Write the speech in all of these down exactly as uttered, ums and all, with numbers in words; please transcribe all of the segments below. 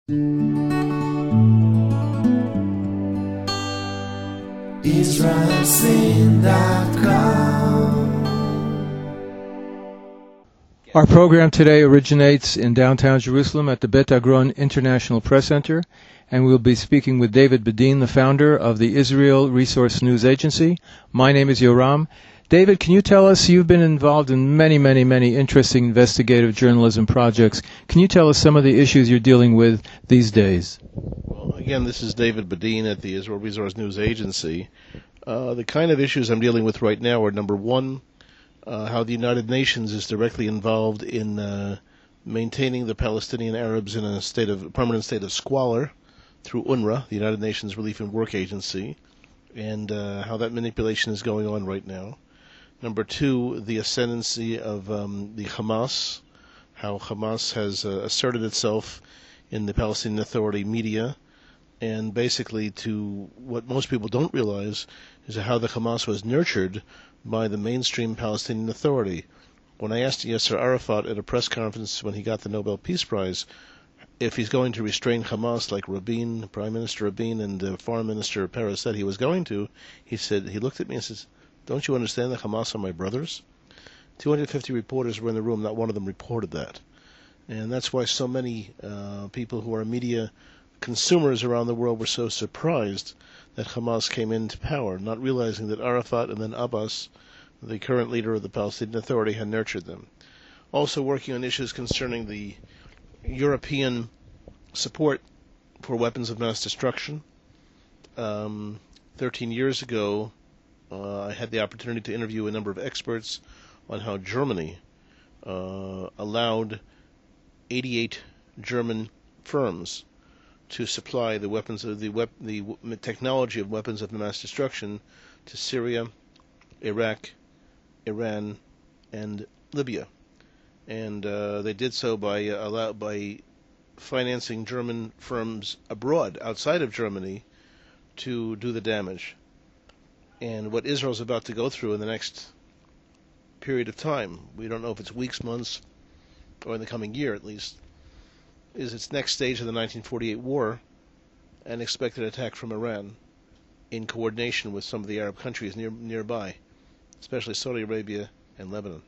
Israel Sin dot com. Our program today originates in downtown Jerusalem at the Bet Agron International Press Center, and we'll be speaking with David Bedin, the founder of the Israel Resource News Agency. My name is Yoram. David, can you tell us, you've been involved in many, many, many interesting investigative journalism projects. Can you tell us some of the issues you're dealing with these days? Well, again, this is David Bedin at the Israel Resource News Agency. Uh, the kind of issues I'm dealing with right now are, number one, uh, how the United Nations is directly involved in uh, maintaining the Palestinian Arabs in a state of a permanent state of squalor through UNRWA, the United Nations Relief and Work Agency, and uh, how that manipulation is going on right now. Number two, the ascendancy of um, the Hamas, how Hamas has uh, asserted itself in the Palestinian Authority media, and basically to what most people don't realize is how the Hamas was nurtured by the mainstream Palestinian Authority. When I asked Yasser Arafat at a press conference when he got the Nobel Peace Prize if he's going to restrain Hamas like Rabin, Prime Minister Rabin, and uh, Foreign Minister Peres said he was going to, he said, he looked at me and says, "Don't you understand that Hamas are my brothers?" two hundred fifty reporters were in the room, not one of them reported that. And that's why so many uh, people who are media consumers around the world were so surprised that Hamas came into power, not realizing that Arafat and then Abbas, the current leader of the Palestinian Authority, had nurtured them. Also working on issues concerning the European support for weapons of mass destruction. Um, thirteen years ago, Uh, I had the opportunity to interview a number of experts on how Germany uh, allowed eighty-eight German firms to supply the weapons of the, wep- the w- technology of weapons of mass destruction to Syria, Iraq, Iran, and Libya, and uh, they did so by uh, allow by financing German firms abroad, outside of Germany, to do the damage. And what Israel's about to go through in the next period of time, we don't know if it's weeks, months, or in the coming year at least, is its next stage of the nineteen forty-eight war, an expected attack from Iran in coordination with some of the Arab countries near, nearby, especially Saudi Arabia and Lebanon.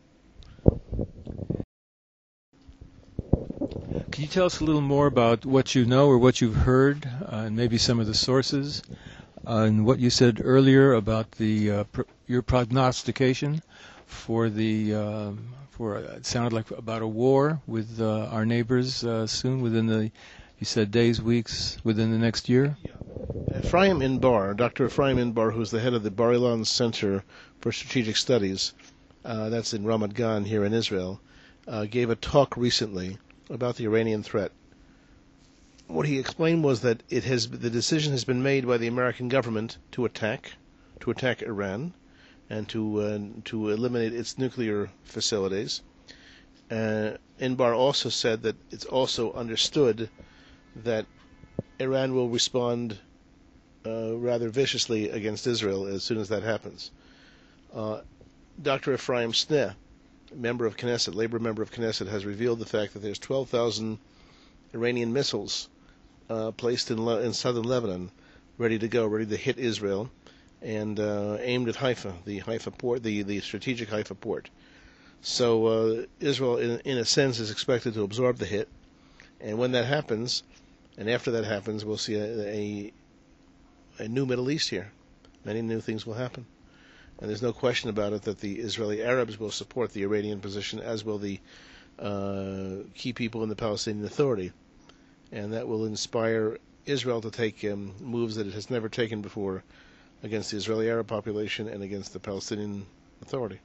Can you tell us a little more about what you know or what you've heard, uh, and maybe some of the sources? Uh, and what you said earlier about the uh, pr- your prognostication for the uh, for uh, it sounded like about a war with uh, our neighbors uh, soon within the you said days, weeks, within the next year. Yeah. Ephraim Inbar, Doctor Ephraim Inbar, who's the head of the Bar Ilan Center for Strategic Studies, uh, that's in Ramat Gan here in Israel, uh, gave a talk recently about the Iranian threat. What he explained was that it has the decision has been made by the American government to attack, to attack Iran, and to uh, to eliminate its nuclear facilities. Uh, Inbar also said that it's also understood that Iran will respond uh, rather viciously against Israel as soon as that happens. Uh, Doctor Ephraim Sneh, member of Knesset, labor member of Knesset, has revealed the fact that there's twelve thousand Iranian missiles Uh, placed in, Le- in southern Lebanon, ready to go, ready to hit Israel, and uh, aimed at Haifa, the Haifa port, the, the strategic Haifa port. So uh, Israel, in, in a sense, is expected to absorb the hit, and when that happens, and after that happens, we'll see a, a, a new Middle East here. Many new things will happen, and there's no question about it that the Israeli Arabs will support the Iranian position, as will the uh, key people in the Palestinian Authority. And that will inspire Israel to take um, moves that it has never taken before against the Israeli Arab population and against the Palestinian Authority.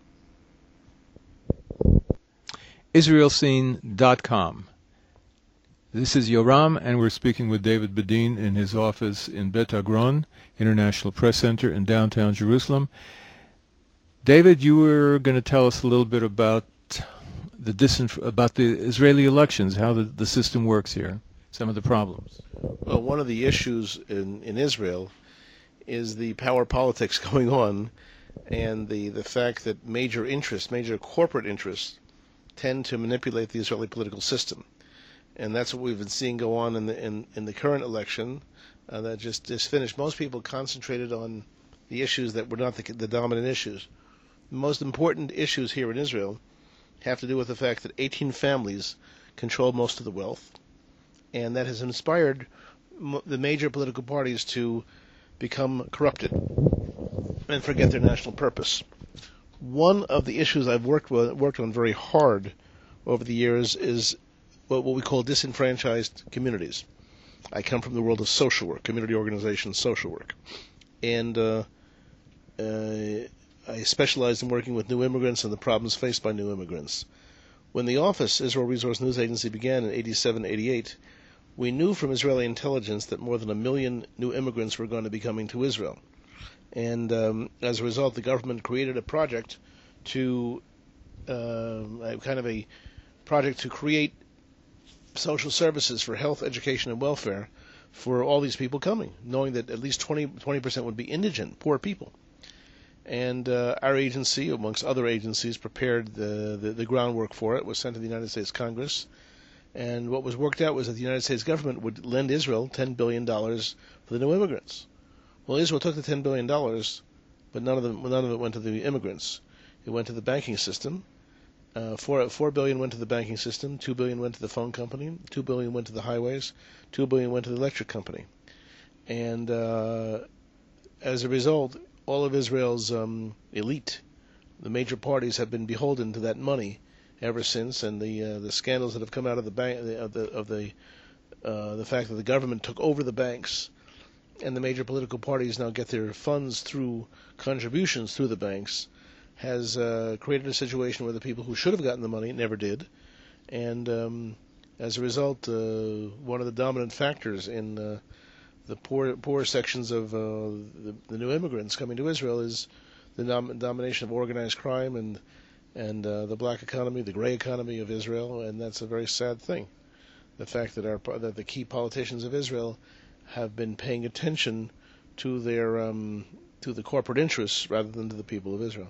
Israel Scene dot com. This is Yoram, and we're speaking with David Bedin in his office in Bet Agron International Press Center in downtown Jerusalem. David, you were going to tell us a little bit about the disinf- about the Israeli elections, how the, the system works here, some of the problems. Well, one of the issues in, in Israel is the power politics going on, and the, the fact that major interests, major corporate interests, tend to manipulate the Israeli political system. And that's what we've been seeing go on in the in, in the current election uh, that just, just finished. Most people concentrated on the issues that were not the, the dominant issues. The most important issues here in Israel have to do with the fact that eighteen families control most of the wealth, and that has inspired m- the major political parties to become corrupted and forget their national purpose. One of the issues I've worked with, worked on very hard over the years is what, what we call disenfranchised communities. I come from the world of social work, community organization, social work, and uh, uh, I specialize in working with new immigrants and the problems faced by new immigrants. When the office, Israel Resource News Agency, began in eighty-seven, eighty-eight, we knew from Israeli intelligence that more than a million new immigrants were going to be coming to Israel. And um, as a result, the government created a project to, uh, kind of a project to create social services for health, education, and welfare for all these people coming, knowing that at least twenty percent would be indigent, poor people. And uh, our agency, amongst other agencies, prepared the, the, the groundwork for it, was sent to the United States Congress. And what was worked out was that the United States government would lend Israel ten billion dollars for the new immigrants. Well, Israel took the ten billion dollars, but none of, them, none of it went to the immigrants. It went to the banking system. Uh, four, four billion went to the banking system, two billion went to the phone company, two billion went to the highways, two billion went to the electric company. And uh, as a result, all of Israel's um, elite, the major parties, have been beholden to that money ever since, and the uh, the scandals that have come out of the bank of the of the uh, the fact that the government took over the banks, and the major political parties now get their funds through contributions through the banks, has uh, created a situation where the people who should have gotten the money never did, and um, as a result, uh, one of the dominant factors in uh, the poor poor sections of uh, the, the new immigrants coming to Israel is the dom- domination of organized crime and and uh, the black economy, the gray economy of Israel, and that's a very sad thing. The fact that our that the key politicians of Israel have been paying attention to their um, to the corporate interests rather than to the people of Israel.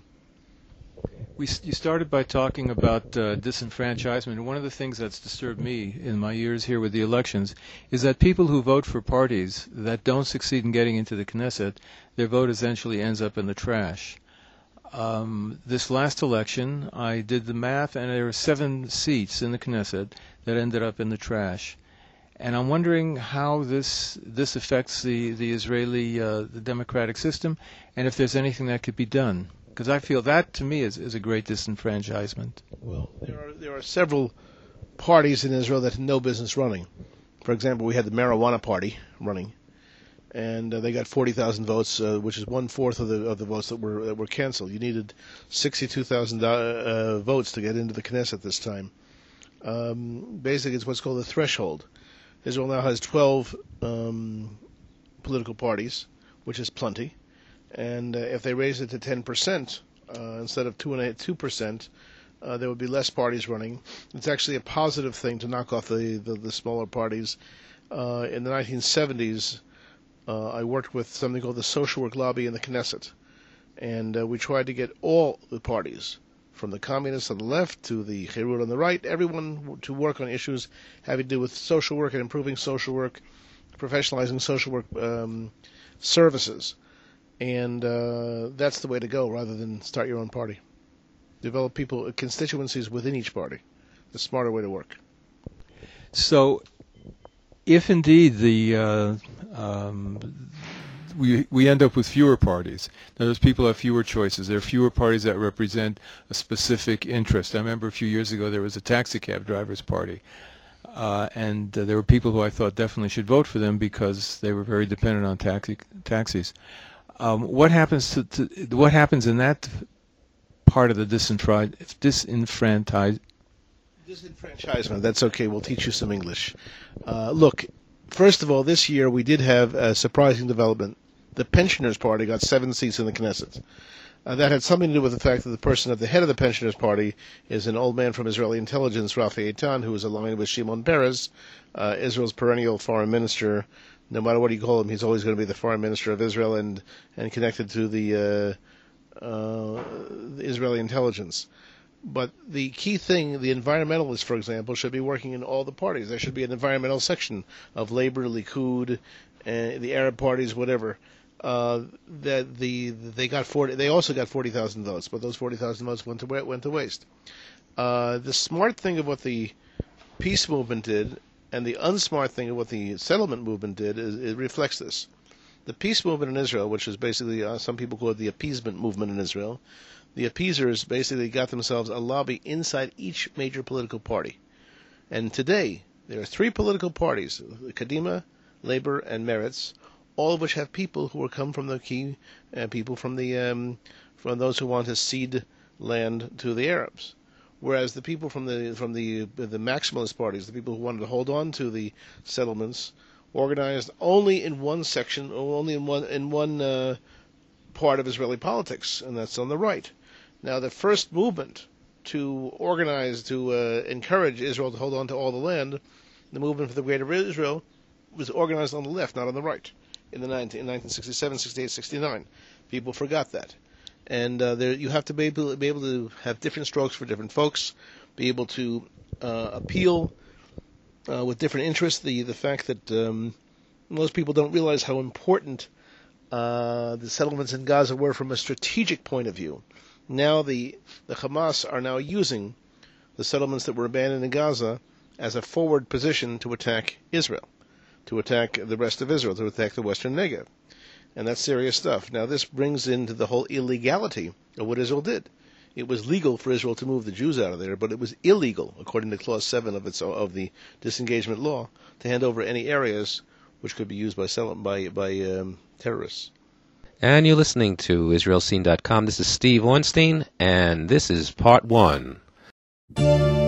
We, you started by talking about uh, disenfranchisement, and one of the things that's disturbed me in my years here with the elections is that people who vote for parties that don't succeed in getting into the Knesset, their vote essentially ends up in the trash. Um, this last election, I did the math, and there were seven seats in the Knesset that ended up in the trash. And I'm wondering how this this affects the, the Israeli uh, the democratic system, and if there's anything that could be done. Because I feel that, to me, is, is a great disenfranchisement. Well, there are there are several parties in Israel that had no business running. For example, we had the Marijuana Party running, and uh, they got forty thousand votes, uh, which is one fourth of the of the votes that were that were canceled. You needed sixty-two thousand uh, votes to get into the Knesset this time. Um, basically, it's what's called the threshold. Israel now has twelve um, political parties, which is plenty. And uh, if they raise it to ten percent uh, instead of two and two percent, uh, there would be less parties running. It's actually a positive thing to knock off the the, the smaller parties. Uh, in the nineteen seventies, uh, I worked with something called the Social Work Lobby in the Knesset, and uh, we tried to get all the parties, from the communists on the left to the Herut on the right, everyone to work on issues having to do with social work and improving social work, professionalizing social work um, services. And uh, that's the way to go, rather than start your own party. Develop people, constituencies within each party. The smarter way to work. So, if indeed the uh, um, we we end up with fewer parties, now those people have fewer choices. There are fewer parties that represent a specific interest. I remember a few years ago there was a taxi cab drivers party. Uh, and uh, there were people who I thought definitely should vote for them because they were very dependent on taxi taxis. Um, what happens to, to what happens in that part of the disenfranchise, disenfranchise? Disenfranchisement. That's okay. We'll teach you some English. Uh, look, first of all, this year we did have a surprising development. The Pensioners Party got seven seats in the Knesset. Uh, that had something to do with the fact that the person at the head of the Pensioners Party is an old man from Israeli intelligence, Rafi Eitan, who is aligned with Shimon Peres, uh, Israel's perennial foreign minister. No matter what you call him, he's always going to be the foreign minister of Israel and, and connected to the, uh, uh, the Israeli intelligence. But the key thing, the environmentalists, for example, should be working in all the parties. There should be an environmental section of Labor, Likud, uh, the Arab parties, whatever. Uh, that the they got forty. They also got forty thousand votes, but those forty thousand votes went to went to waste. Uh, the smart thing of what the peace movement did, and the unsmart thing of what the settlement movement did, is it reflects this. The peace movement in Israel, which is basically uh, some people call it the appeasement movement in Israel, the appeasers basically got themselves a lobby inside each major political party. And today there are three political parties: Kadima, Labor, and Meretz, all of which have people who are come from the key uh, people from the um, from those who want to cede land to the Arabs, whereas the people from the from the the maximalist parties, the people who wanted to hold on to the settlements, organized only in one section, or only in one in one uh, part of Israeli politics, and that's on the right. Now, the first movement to organize to uh, encourage Israel to hold on to all the land, the movement for the Greater Israel, was organized on the left, not on the right. In the nineteen, in nineteen sixty-seven, sixty-eight, sixty-nine, people forgot that, and uh, there you have to be able, be able to have different strokes for different folks, be able to uh, appeal uh, with different interests. The the fact that um, most people don't realize how important uh, the settlements in Gaza were from a strategic point of view. Now the the Hamas are now using the settlements that were abandoned in Gaza as a forward position to attack Israel, to attack the rest of Israel, to attack the Western Negev. And that's serious stuff. Now, this brings into the whole illegality of what Israel did. It was legal for Israel to move the Jews out of there, but it was illegal, according to Clause seven of its of the disengagement law, to hand over any areas which could be used by by, by um, terrorists. And you're listening to Israel Scene dot com. This is Steve Ornstein, and this is part one.